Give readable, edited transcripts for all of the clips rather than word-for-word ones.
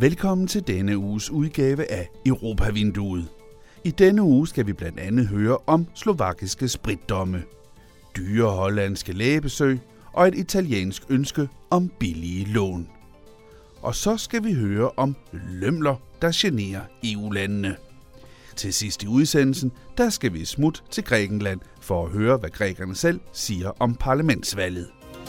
Velkommen til denne uges udgave af Europavinduet. I denne uge skal vi blandt andet høre om slovakiske spritdomme, dyre hollandske lægebesøg og et italiensk ønske om billige lån. Og så skal vi høre om lømler, der generer EU-landene. Til sidst i udsendelsen, der skal vi smutte til Grækenland for at høre, hvad grækerne selv siger om parlamentsvalget.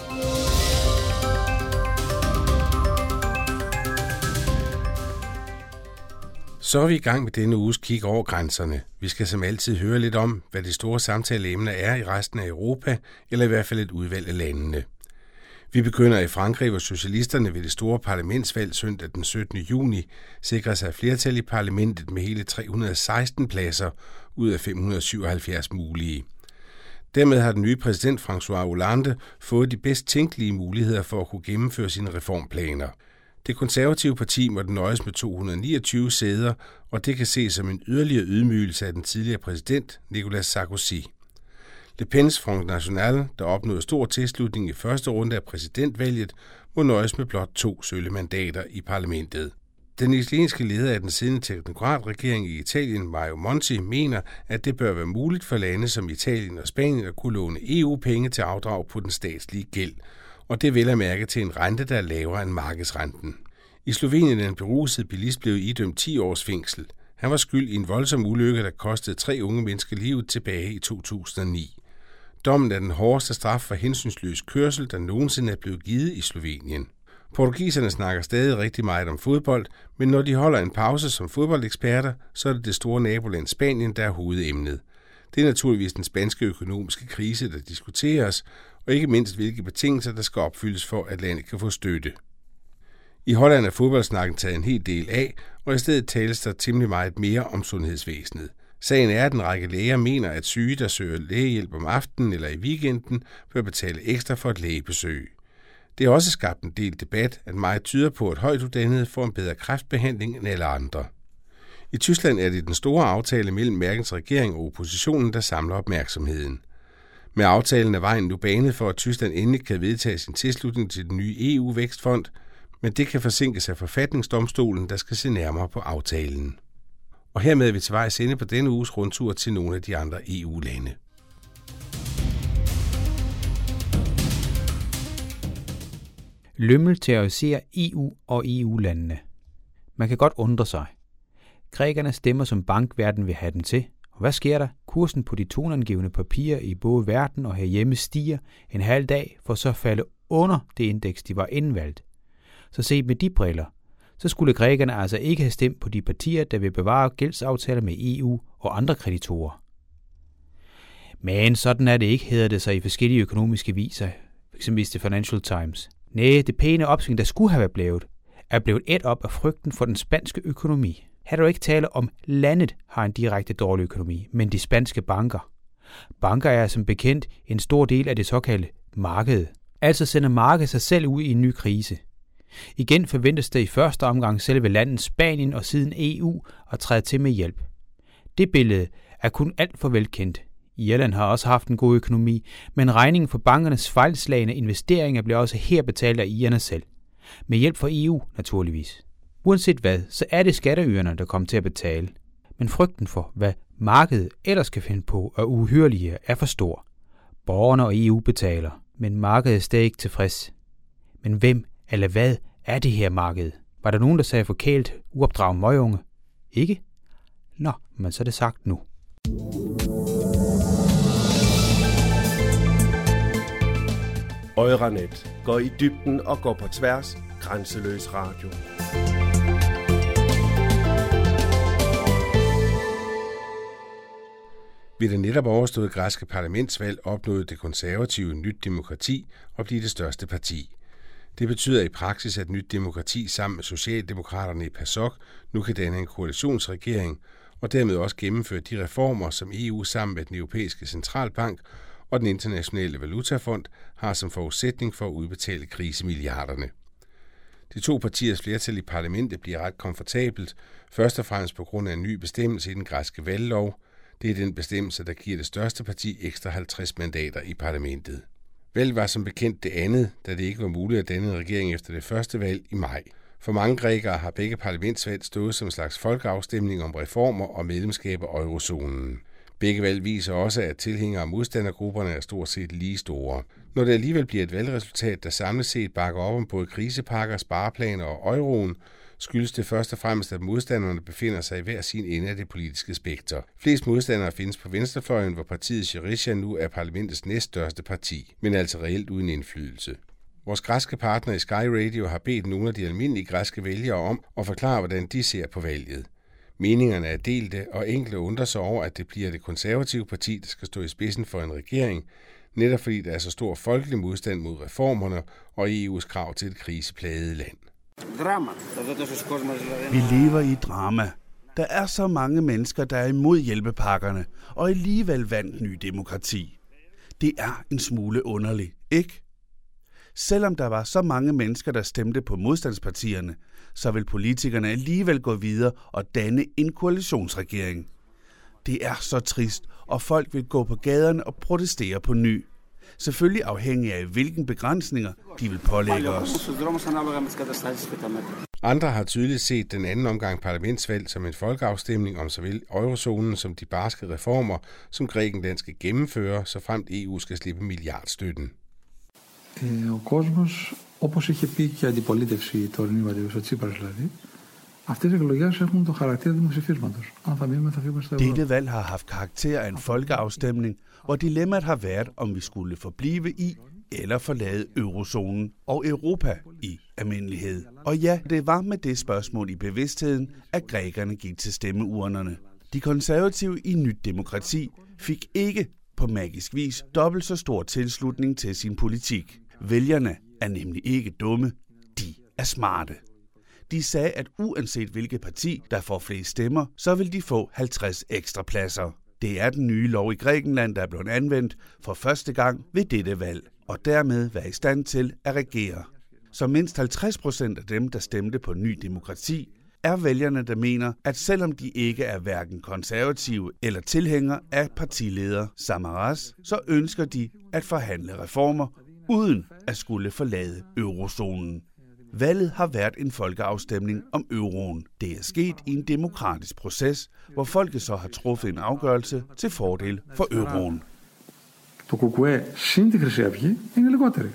Så er vi i gang med denne uges kig over grænserne. Vi skal som altid høre lidt om, hvad de store samtaleemner er i resten af Europa, eller i hvert fald et udvalg af landene. Vi begynder i Frankrig, hvor socialisterne ved det store parlamentsvalg søndag den 17. juni sikrer sig flertal i parlamentet med hele 316 pladser ud af 577 mulige. Dermed har den nye præsident François Hollande fået de bedst tænkelige muligheder for at kunne gennemføre sine reformplaner. Det konservative parti måtte nøjes med 229 sæder, og det kan ses som en yderligere ydmygelse af den tidligere præsident Nicolas Sarkozy. Le Pen's Front National, der opnåede stor tilslutning i første runde af præsidentvalget, må nøjes med blot 2 sølle mandater i parlamentet. Den italienske leder af den siddende teknokratregering i Italien, Mario Monti, mener, at det bør være muligt for lande som Italien og Spanien at kunne låne EU-penge til afdrag på den statslige gæld, og det vil at mærke til en rente, der er lavere end markedsrenten. I Slovenien er en beruset bilist blevet idømt 10 års fængsel. Han var skyld i en voldsom ulykke, der kostede 3 unge mennesker livet tilbage i 2009. Dommen er den hårdeste straf for hensynsløs kørsel, der nogensinde er blevet givet i Slovenien. Portugiserne snakker stadig rigtig meget om fodbold, men når de holder en pause som fodboldeksperter, så er det store naboland Spanien, der er hovedemnet. Det er naturligvis den spanske økonomiske krise, der diskuteres, og ikke mindst hvilke betingelser, der skal opfyldes for, at landet kan få støtte. I Holland er fodboldsnakken taget en hel del af, og i stedet tales der temmelig meget mere om sundhedsvæsenet. Sagen er, at en række læger mener, at syge, der søger lægehjælp om aftenen eller i weekenden, bør betale ekstra for et lægebesøg. Det har også skabt en del debat, at meget tyder på, at højtuddannede får en bedre kræftbehandling end alle andre. I Tyskland er det den store aftale mellem Merkels regering og oppositionen, der samler opmærksomheden. Med aftalen er vejen nu banet for, at Tyskland endelig kan vedtage sin tilslutning til den nye EU-vækstfond, men det kan forsinkes af forfatningsdomstolen, der skal se nærmere på aftalen. Og hermed er vi til vejs ende på denne uges rundtur til nogle af de andre EU-lande. Lømmel terroriserer EU og EU-landene. Man kan godt undre sig. Grækerne stemmer, som bankverden vil have den til. Og hvad sker der? Kursen på de toneangivende papirer i både verden og herhjemme stiger en halv dag, for så at falde under det indeks, de var indvalgt. Så set med de briller, så skulle grækerne altså ikke have stemt på de partier, der vil bevare gældsaftaler med EU og andre kreditorer. Men sådan er det ikke, hedder det sig i forskellige økonomiske viser, f.eks. The Financial Times. Næh, det pæne opsving, der skulle have været blevet, er blevet ædt op af frygten for den spanske økonomi. Her er der ikke tale om, landet har en direkte dårlig økonomi, men de spanske banker. Banker er som bekendt en stor del af det såkaldte marked. Altså sender markedet sig selv ud i en ny krise. Igen forventes det i første omgang selve landet Spanien og siden EU at træde til med hjælp. Det billede er kun alt for velkendt. Irland har også haft en god økonomi, men regningen for bankernes fejlslagne investeringer bliver også her betalt af irerne selv. Med hjælp fra EU naturligvis. Uanset hvad, så er det skatteyderne, der kommer til at betale. Men frygten for, hvad markedet ellers skal finde på og uhyrlige, er for stor. Borgerne og EU betaler, men markedet er stadig ikke tilfreds. Men hvem eller hvad er det her marked? Var der nogen, der sagde forkælt uopdragen møgunge? Ikke? Nå, men så er det sagt nu. Euranet går i dybden og går på tværs. Grænseløs radio. Ved det netop overståede græske parlamentsvalg opnåede det konservative Nyt Demokrati at blive det største parti. Det betyder i praksis, at Nyt Demokrati sammen med Socialdemokraterne i PASOK nu kan danne en koalitionsregering og dermed også gennemføre de reformer, som EU sammen med den europæiske centralbank og den internationale valutafond har som forudsætning for at udbetale krisemilliarderne. De 2 partiers flertal i parlamentet bliver ret komfortabelt, først og fremmest på grund af en ny bestemmelse i den græske valglov. Det er den bestemmelse, der giver det største parti ekstra 50 mandater i parlamentet. Valget var som bekendt det andet, da det ikke var muligt at danne en regering efter det første valg i maj. For mange grækere har begge parlamentsvalg stået som en slags folkeafstemning om reformer og medlemskab af eurozonen. Begge valg viser også, at tilhængere og modstandergrupperne er stort set lige store. Når det alligevel bliver et valgresultat, der samlet set bakker op om både krisepakker, spareplaner og euroen, skyldes det først og fremmest, at modstanderne befinder sig i hver sin ende af det politiske spekter. Flest modstandere findes på venstrefløjen, hvor partiet Syriza nu er parlamentets næststørste parti, men altså reelt uden indflydelse. Vores græske partner i Sky Radio har bedt nogle af de almindelige græske vælgere om at forklare, hvordan de ser på valget. Meningerne er delte, og enkelte undrer sig over, at det bliver det konservative parti, der skal stå i spidsen for en regering, netop fordi der er så stor folkelig modstand mod reformerne og EU's krav til et kriseplaget land. Vi lever i drama. Der er så mange mennesker, der er imod hjælpepakkerne, og alligevel vandt Ny Demokrati. Det er en smule underligt, ikke? Selvom der var så mange mennesker, der stemte på modstandspartierne, så vil politikerne alligevel gå videre og danne en koalitionsregering. Det er så trist, og folk vil gå på gaderne og protestere på ny. Selvfølgelig afhængig af, hvilken begrænsninger de vil pålægge os. Andre har tydeligt set den anden omgang parlamentsvalg som en folkeafstemning om såvel eurozonen som de barske reformer, som Grækenland skal gennemføre, så fremt EU skal slippe milliardstøtten. Ο κόσμος, όπως είχε πει και η αντιπολίτευση η τωρινή, ο Τσίπρας δηλαδή, αυτές οι εκλογές έχουν το χαρακτήρα δημοψηφίσματος. Αν θα μείνουμε, θα φύγουμε στο ευρώ. Dette valg har haft karakter af en folkeafstemning, hvor dilemmaet har været, om vi skulle forblive i eller forlade eurozonen og Europa i almindelighed. Og ja, det var med det spørgsmål i bevidstheden, at grækerne gik til stemmeurnerne. De konservative i Nyt Demokrati fik ikke på magisk vis dobbelt så stor tilslutning til sin politik. Vælgerne er nemlig ikke dumme, de er smarte. De sagde, at uanset hvilket parti, der får flest stemmer, så vil de få 50 ekstra pladser. Det er den nye lov i Grækenland, der er blevet anvendt for første gang ved dette valg, og dermed være i stand til at regere. Så mindst 50% af dem, der stemte på Ny Demokrati, er vælgerne, der mener, at selvom de ikke er hverken konservative eller tilhængere af partileder Samaras, så ønsker de at forhandle reformer uden at skulle forlade eurozonen. Valget har været en folkeafstemning om euroen. Det er sket i en demokratisk proces, hvor folket så har truffet en afgørelse til fordel for euroen. Το ΚΚΕ συν τη Χρυσή Αυγή είναι λιγότερη.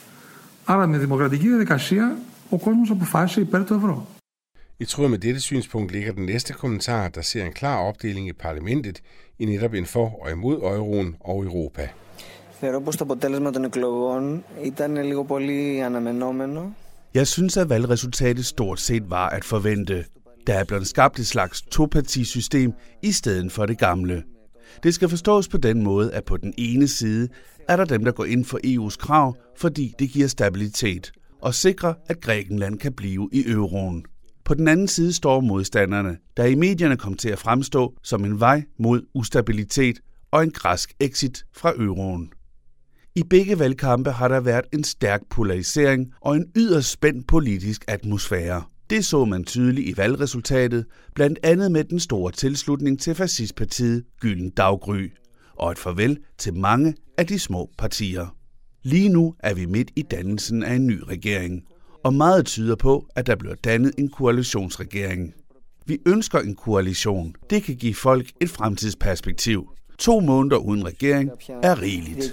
Άρα με δημοκρατική διαδικασία ο κόσμος αποφάσισε υπέρ του ευρώ. I tråd med dette synspunkt ligger den næste kommentar, der ser en klar opdeling i parlamentet i netop en for og imod euroen og Europa. Θεωρώ πως το αποτέλεσμα των εκλογών ήταν λίγο πολύ αναμενόμενο. Jeg synes, at valgresultatet stort set var at forvente. Der er blevet skabt et slags topartisystem i stedet for det gamle. Det skal forstås på den måde, at på den ene side er der dem, der går ind for EU's krav, fordi det giver stabilitet og sikrer, at Grækenland kan blive i euroen. På den anden side står modstanderne, der i medierne kom til at fremstå som en vej mod ustabilitet og en græsk exit fra euroen. I begge valgkampe har der været en stærk polarisering og en yderst spændt politisk atmosfære. Det så man tydeligt i valgresultatet, blandt andet med den store tilslutning til fascistpartiet Gylden Daggry, og et farvel til mange af de små partier. Lige nu er vi midt i dannelsen af en ny regering, og meget tyder på, at der bliver dannet en koalitionsregering. Vi ønsker en koalition. Det kan give folk et fremtidsperspektiv. 2 måneder uden regering er rigeligt.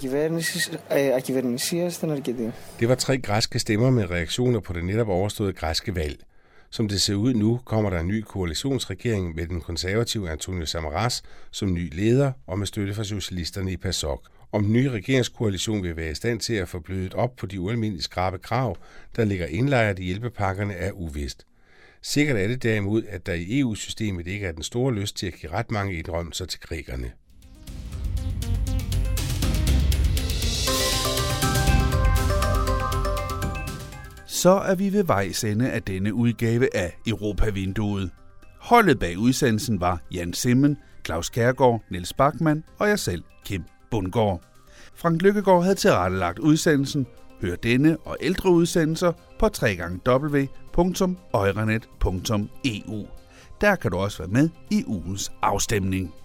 Det var 3 græske stemmer med reaktioner på det netop overståede græske valg. Som det ser ud nu, kommer der en ny koalitionsregering med den konservative Antonis Samaras som ny leder og med støtte fra socialisterne i PASOK. Om den nye regeringskoalition vil være i stand til at få blødet op på de ualmindeligt skrappe krav, der ligger indlejret i hjælpepakkerne, er uvist. Sikkert er det derimod, at der i EU-systemet ikke er den store lyst til at give ret mange indrømmelser til grækerne. Så er vi ved vejs ende af denne udgave af Europavinduet. Holdet bag udsendelsen var Jan Simmen, Claus Kjærgaard, Niels Bachmann og jeg selv, Kim Bundgaard. Frank Lykkegaard havde tilrettelagt udsendelsen. Hør denne og ældre udsendelser på www.euranet.eu. Der kan du også være med i ugens afstemning.